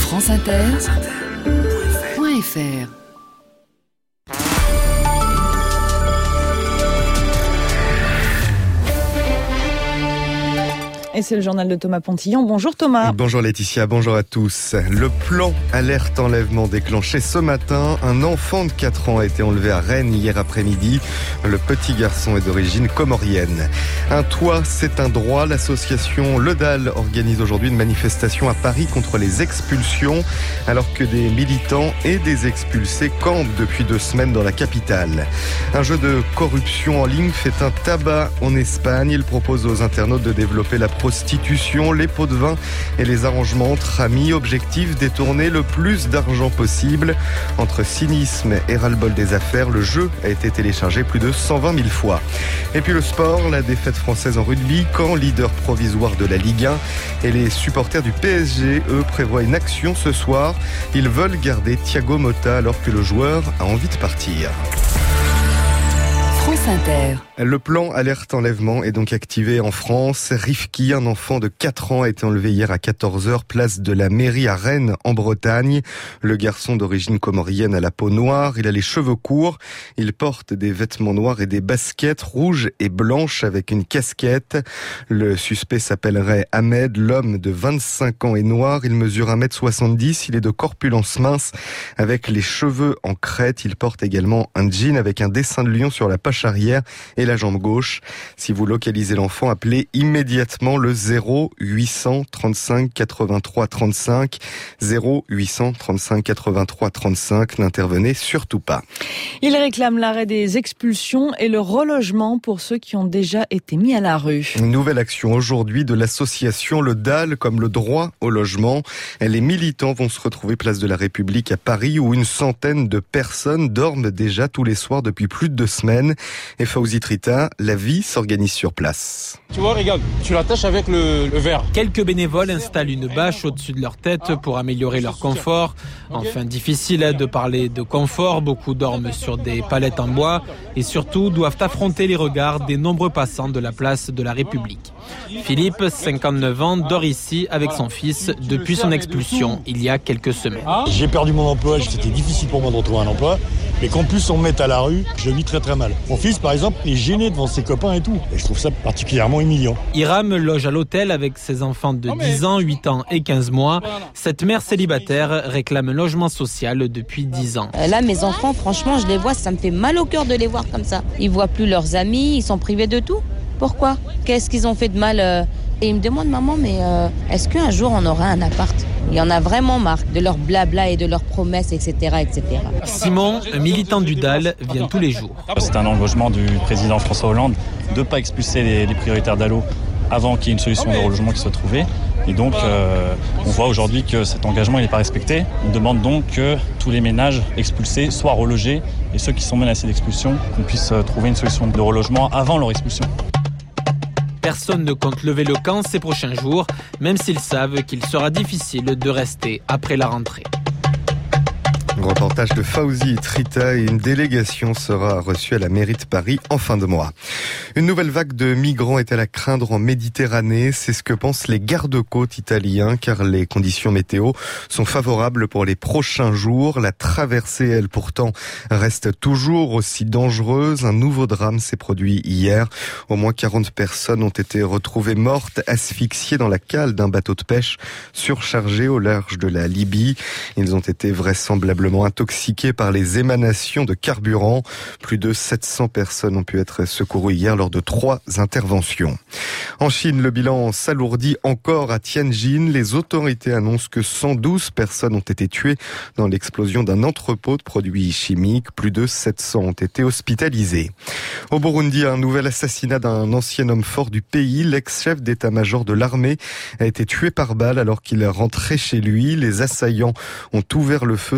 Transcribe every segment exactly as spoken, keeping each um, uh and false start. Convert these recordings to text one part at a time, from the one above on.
France Inter point F R. Et c'est le journal de Thomas Pontillon. Bonjour Thomas. Bonjour Laetitia, bonjour à tous. Le plan alerte enlèvement déclenché ce matin. Un enfant de quatre ans a été enlevé à Rennes hier après-midi. Le petit garçon est d'origine comorienne. Un toit, c'est un droit. L'association Le Dalle organise aujourd'hui une manifestation à Paris contre les expulsions, alors que des militants et des expulsés campent depuis deux semaines dans la capitale. Un jeu de corruption en ligne fait un tabac en Espagne. Il propose aux internautes de développer la prostitution, les pots de vin et les arrangements entre amis. Objectif, détourner le plus d'argent possible. Entre cynisme et ras-le-bol des affaires, le jeu a été téléchargé plus de cent vingt mille fois. Et puis le sport, la défaite française en rugby, Caen, leader provisoire de la Ligue un. Et les supporters du P S G, eux, prévoient une action ce soir. Ils veulent garder Thiago Motta alors que le joueur a envie de partir. France Inter. Le plan alerte enlèvement est donc activé en France. Rifki, un enfant de quatre ans, a été enlevé hier à quatorze heures, place de la mairie à Rennes, en Bretagne. Le garçon d'origine comorienne a la peau noire, il a les cheveux courts, il porte des vêtements noirs et des baskets rouges et blanches avec une casquette. Le suspect s'appellerait Ahmed, l'homme de vingt-cinq ans est noir, il mesure un mètre soixante-dix, il est de corpulence mince avec les cheveux en crête. Il porte également un jean avec un dessin de lion sur la poche arrière et la jambe gauche. Si vous localisez l'enfant, appelez immédiatement le zéro huit cent trente-cinq quatre-vingt-trois trente-cinq. zéro huit cent trente-cinq quatre-vingt-trois trente-cinq. N'intervenez surtout pas. Il réclame l'arrêt des expulsions et le relogement pour ceux qui ont déjà été mis à la rue. Une nouvelle action aujourd'hui de l'association Le Dalle, comme le droit au logement. Les militants vont se retrouver place de la République à Paris, où une centaine de personnes dorment déjà tous les soirs depuis plus de deux semaines. Et Fawzi Trita, la vie s'organise sur place. Tu vois, regarde, tu l'attaches avec le, le verre. Quelques bénévoles installent une bâche au-dessus de leur tête pour améliorer leur confort. Enfin, difficile de parler de confort. Beaucoup dorment sur des palettes en bois et surtout doivent affronter les regards des nombreux passants de la place de la République. Philippe, cinquante-neuf ans, dort ici avec son fils depuis son expulsion il y a quelques semaines. J'ai perdu mon emploi, c'était difficile pour moi de retrouver un emploi. Mais qu'en plus on me mette à la rue, je vis très très mal. Mon fils par exemple est gêné devant ses copains et tout. Et je trouve ça particulièrement humiliant. Hiram loge à l'hôtel avec ses enfants de dix ans, huit ans et quinze mois. Cette mère célibataire réclame un logement social depuis dix ans. Là mes enfants, franchement je les vois, ça me fait mal au cœur de les voir comme ça. Ils voient plus leurs amis, ils sont privés de tout. Pourquoi ? Qu'est-ce qu'ils ont fait de mal ? Et ils me demandent, maman, mais euh, est-ce qu'un jour on aura un appart ? Il y en a vraiment marre de leur blabla et de leurs promesses, et cetera, et cetera. Simon, un militant du Dalle, vient tous les jours. C'est un engagement du président François Hollande de ne pas expulser les, les prioritaires d'Allo avant qu'il y ait une solution de relogement qui soit trouvée. Et donc, euh, on voit aujourd'hui que cet engagement n'est pas respecté. On demande donc que tous les ménages expulsés soient relogés et ceux qui sont menacés d'expulsion, qu'on puisse trouver une solution de relogement avant leur expulsion. Personne ne compte lever le camp ces prochains jours, même s'ils savent qu'il sera difficile de rester après la rentrée. Reportage de Fawzi Trita et une délégation sera reçue à la mairie de Paris en fin de mois. Une nouvelle vague de migrants est-elle à craindre en Méditerranée? C'est ce que pensent les gardes-côtes italiens, car les conditions météo sont favorables pour les prochains jours. La traversée, elle, pourtant, reste toujours aussi dangereuse. Un nouveau drame s'est produit hier. Au moins quarante personnes ont été retrouvées mortes, asphyxiées dans la cale d'un bateau de pêche surchargé au large de la Libye. Ils ont été vraisemblablement intoxiqués par les émanations de carburant. Plus de sept cents personnes ont pu être secourues hier lors de trois interventions. En Chine, le bilan s'alourdit encore à Tianjin. Les autorités annoncent que cent douze personnes ont été tuées dans l'explosion d'un entrepôt de produits chimiques. Plus de sept cents ont été hospitalisés. Au Burundi, un nouvel assassinat d'un ancien homme fort du pays. L'ex-chef d'état-major de l'armée a été tué par balle alors qu'il rentrait chez lui. Les assaillants ont ouvert le feu sur sa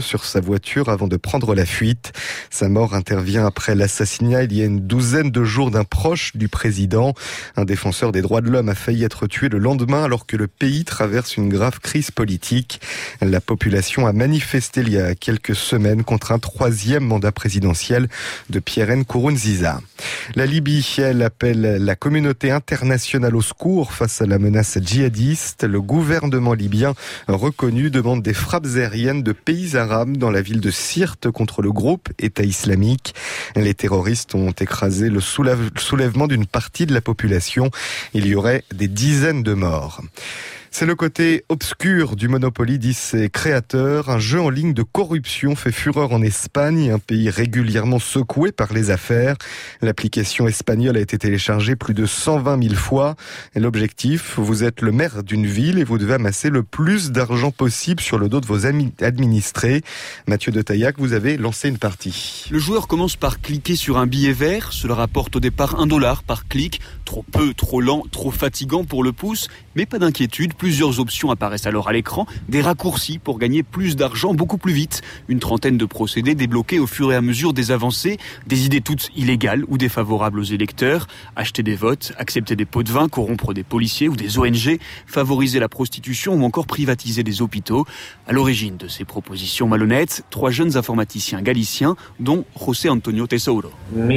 voiture avant de prendre la fuite. Sa mort intervient après l'assassinat il y a une douzaine de jours d'un proche du président. Un défenseur des droits de l'homme a failli être tué le lendemain alors que le pays traverse une grave crise politique. La population a manifesté il y a quelques semaines contre un troisième mandat présidentiel de Pierre Nkurunziza. La Libye, elle, appelle la communauté internationale au secours face à la menace djihadiste. Le gouvernement libyen reconnu demande des frappes aériennes de pays arabes dans la ville de Sirte contre le groupe État islamique. Les terroristes ont écrasé le soulèvement d'une partie de la population. Il y aurait des dizaines de morts. C'est le côté obscur du Monopoly, disent ses créateurs. Un jeu en ligne de corruption fait fureur en Espagne, un pays régulièrement secoué par les affaires. L'application espagnole a été téléchargée plus de cent vingt mille fois. Et l'objectif, vous êtes le maire d'une ville et vous devez amasser le plus d'argent possible sur le dos de vos administrés. Mathieu de Taillac, vous avez lancé une partie. Le joueur commence par cliquer sur un billet vert. Cela rapporte au départ un dollar par clic. Trop peu, trop lent, trop fatigant pour le pouce. Mais pas d'inquiétude. Plusieurs options apparaissent alors à l'écran, des raccourcis pour gagner plus d'argent beaucoup plus vite. Une trentaine de procédés débloqués au fur et à mesure des avancées, des idées toutes illégales ou défavorables aux électeurs, acheter des votes, accepter des pots de vin, corrompre des policiers ou des O N G, favoriser la prostitution ou encore privatiser des hôpitaux. À l'origine de ces propositions malhonnêtes, trois jeunes informaticiens galiciens, dont José Antonio Tesouro.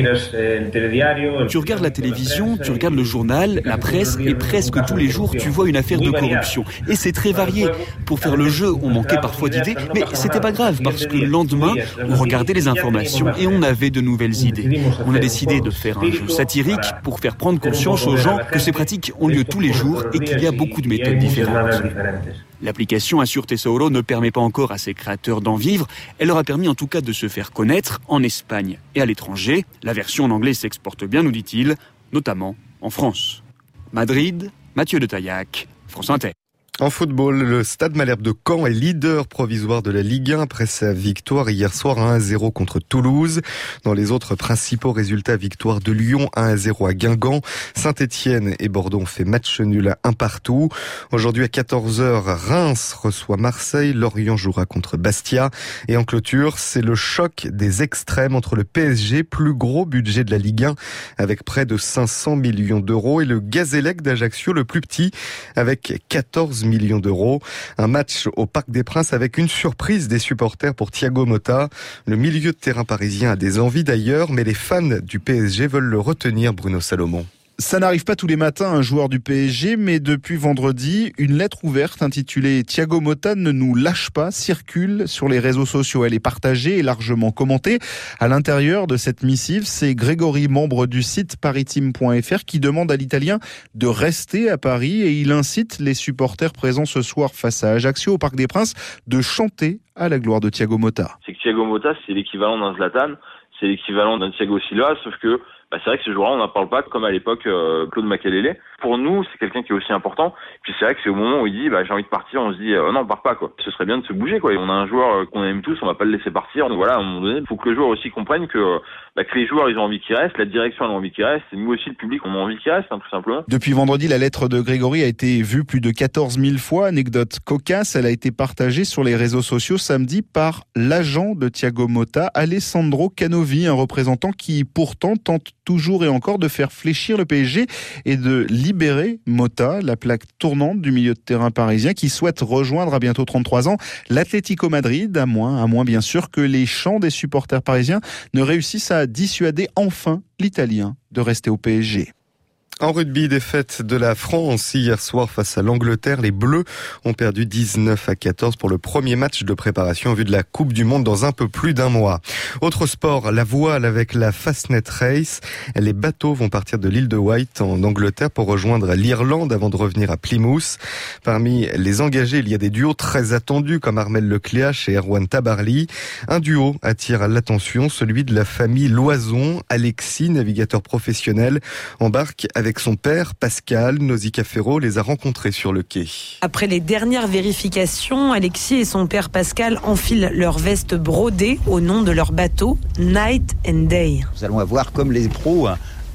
Tu regardes la télévision, tu regardes le journal, la presse et presque tous les jours tu vois une affaire de corruption. Et c'est très varié. Pour faire le jeu, on manquait parfois d'idées, mais c'était pas grave parce que le lendemain, on regardait les informations et on avait de nouvelles idées. On a décidé de faire un jeu satirique pour faire prendre conscience aux gens que ces pratiques ont lieu tous les jours et qu'il y a beaucoup de méthodes différentes. L'application Assure Tesouro ne permet pas encore à ses créateurs d'en vivre. Elle leur a permis en tout cas de se faire connaître en Espagne et à l'étranger. La version en anglais s'exporte bien, nous dit-il, notamment en France. Madrid, Mathieu de Taillac, France Inter. En football, le Stade Malherbe de Caen est leader provisoire de la Ligue un après sa victoire hier soir un à zéro contre Toulouse. Dans les autres principaux résultats, victoire de Lyon un à zéro à Guingamp. Saint-Étienne et Bordeaux ont fait match nul à un partout. Aujourd'hui à quatorze heures, Reims reçoit Marseille. Lorient jouera contre Bastia. Et en clôture, c'est le choc des extrêmes entre le P S G, plus gros budget de la Ligue un, avec près de cinq cents millions d'euros, et le Gazélec d'Ajaccio, le plus petit, avec quatorze millions d'euros. Un match au Parc des Princes avec une surprise des supporters pour Thiago Motta. Le milieu de terrain parisien a des envies d'ailleurs, mais les fans du P S G veulent le retenir, Bruno Salomon. Ça n'arrive pas tous les matins, un joueur du P S G, mais depuis vendredi, une lettre ouverte intitulée « Thiago Motta ne nous lâche pas » circule sur les réseaux sociaux. Elle est partagée et largement commentée. À l'intérieur de cette missive, c'est Grégory, membre du site paris-team point f r, qui demande à l'Italien de rester à Paris, et il incite les supporters présents ce soir face à Ajaccio au Parc des Princes de chanter à la gloire de Thiago Motta. C'est que Thiago Motta, c'est l'équivalent d'un Zlatan, c'est l'équivalent d'un Thiago Silva, sauf que bah, c'est vrai que ce jour-là, on n'en parle pas comme à l'époque euh, Claude Makelele. Pour nous, c'est quelqu'un qui est aussi important. Puis c'est vrai que c'est au moment où il dit bah, j'ai envie de partir, on se dit euh, non, on part pas quoi. Ce serait bien de se bouger quoi. Et on a un joueur euh, qu'on aime tous, on va pas le laisser partir. Donc voilà, à un moment donné, il faut que le joueur aussi comprenne que, bah, que les joueurs ils ont envie qu'il reste, la direction elle a envie qu'il reste, et nous aussi le public on a envie qu'il reste, hein, tout simplement. Depuis vendredi, la lettre de Grégory a été vue plus de quatorze mille fois. Anecdote cocasse, elle a été partagée sur les réseaux sociaux samedi par l'agent de Thiago Motta, Alessandro Canovi, un représentant qui pourtant tente toujours et encore de faire fléchir le P S G et de libérer Motta, la plaque tournante du milieu de terrain parisien qui souhaite rejoindre à bientôt trente-trois ans l'Atlético Madrid, à moins, à moins bien sûr que les chants des supporters parisiens ne réussissent à dissuader enfin l'Italien de rester au P S G. En rugby, défaite de la France hier soir face à l'Angleterre. Les Bleus ont perdu dix-neuf à quatorze pour le premier match de préparation en vue de la Coupe du Monde dans un peu plus d'un mois. Autre sport, la voile avec la Fastnet Race. Les bateaux vont partir de l'île de Wight en Angleterre pour rejoindre l'Irlande avant de revenir à Plymouth. Parmi les engagés, il y a des duos très attendus comme Armel Lecléache et Erwan Tabarly. Un duo attire l'attention, celui de la famille Loison. Alexis, navigateur professionnel, embarque avec son père, Pascal. Nausicaa Ferro les a rencontrés sur le quai. Après les dernières vérifications, Alexis et son père Pascal enfilent leur veste brodée au nom de leur bateau, Night and Day. Nous allons avoir, comme les pros,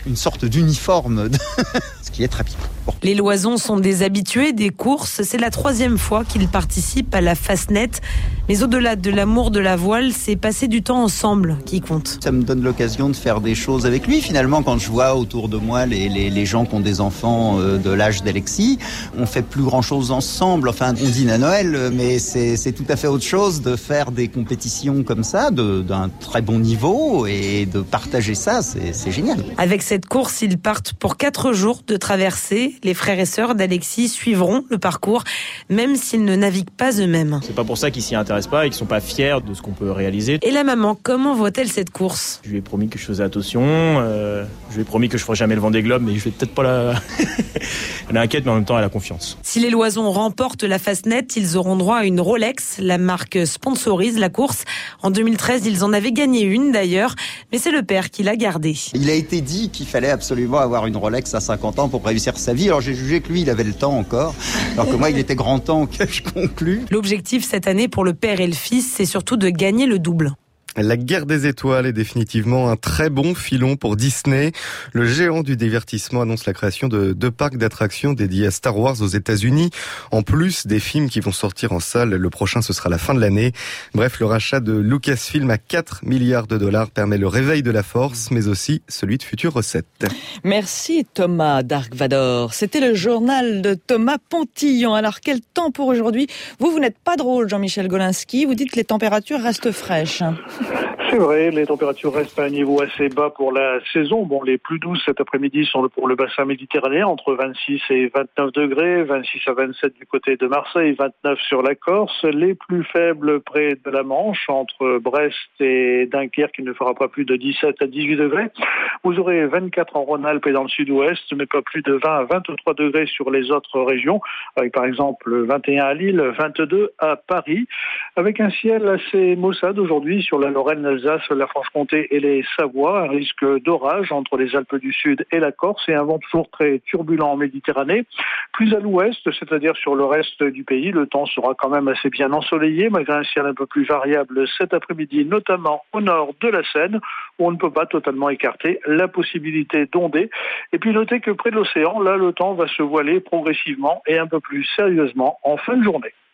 une sorte d'uniforme, ce qui est très bien. Bon. Les Loisons sont des habitués des courses. C'est la troisième fois qu'ils participent à la Fastnet. Mais au-delà de l'amour de la voile, c'est passer du temps ensemble qui compte. Ça me donne l'occasion de faire des choses avec lui. Finalement, quand je vois autour de moi les, les, les gens qui ont des enfants de l'âge d'Alexis, on fait plus grand-chose ensemble. Enfin, on dîne à Noël, mais c'est, c'est tout à fait autre chose de faire des compétitions comme ça, de, d'un très bon niveau, et de partager ça, c'est, c'est génial. Avec cette course, ils partent pour quatre jours de traversée. Les frères et sœurs d'Alexis suivront le parcours, même s'ils ne naviguent pas eux-mêmes. C'est pas pour ça qu'ils s'y intéressent pas et qu'ils sont pas fiers de ce qu'on peut réaliser. Et la maman, comment voit-elle cette course ? Je lui ai promis que je faisais attention, euh, je lui ai promis que je ferais jamais le Vendée Globe, mais je vais peut-être pas la... Elle est inquiète, mais en même temps, elle a confiance. Si les Loisons remportent la Fastnet, ils auront droit à une Rolex. La marque sponsorise la course. En deux mille treize, ils en avaient gagné une d'ailleurs, mais c'est le père qui l'a gardée. Il a été dit qu'il fallait absolument avoir une Rolex à cinquante ans pour réussir sa vie. Alors j'ai jugé que lui, il avait le temps encore, alors que moi, il était grand temps que je conclue. L'objectif cette année pour le père et le fils, c'est surtout de gagner le double. La Guerre des Étoiles est définitivement un très bon filon pour Disney. Le géant du divertissement annonce la création de deux parcs d'attractions dédiés à Star Wars aux États-Unis, en plus des films qui vont sortir en salle. Le prochain, ce sera la fin de l'année. Bref, le rachat de Lucasfilm à quatre milliards de dollars permet le réveil de la force, mais aussi celui de futures recettes. Merci Thomas Dark Vador. C'était le journal de Thomas Pontillon. Alors, quel temps pour aujourd'hui ? Vous, vous n'êtes pas drôle, Jean-Michel Golinski. Vous dites que les températures restent fraîches. C'est vrai, les températures restent à un niveau assez bas pour la saison. Bon, les plus douces cet après-midi sont pour le bassin méditerranéen, entre vingt-six et vingt-neuf degrés, vingt-six à vingt-sept du côté de Marseille, vingt-neuf sur la Corse. Les plus faibles près de la Manche, entre Brest et Dunkerque, il ne fera pas plus de dix-sept à dix-huit degrés. Vous aurez vingt-quatre en Rhône-Alpes et dans le sud-ouest, mais pas plus de vingt à vingt-trois degrés sur les autres régions, avec par exemple vingt et un à Lille, vingt-deux à Paris, avec un ciel assez maussade aujourd'hui sur la Lorraine, l'Alsace, la Franche-Comté et les Savoies. Un risque d'orage entre les Alpes du Sud et la Corse et un vent toujours très turbulent en Méditerranée. Plus à l'ouest, c'est-à-dire sur le reste du pays, le temps sera quand même assez bien ensoleillé, malgré un ciel un peu plus variable cet après-midi, notamment au nord de la Seine, où on ne peut pas totalement écarter la possibilité d'onder. Et puis notez que près de l'océan, là, le temps va se voiler progressivement et un peu plus sérieusement en fin de journée.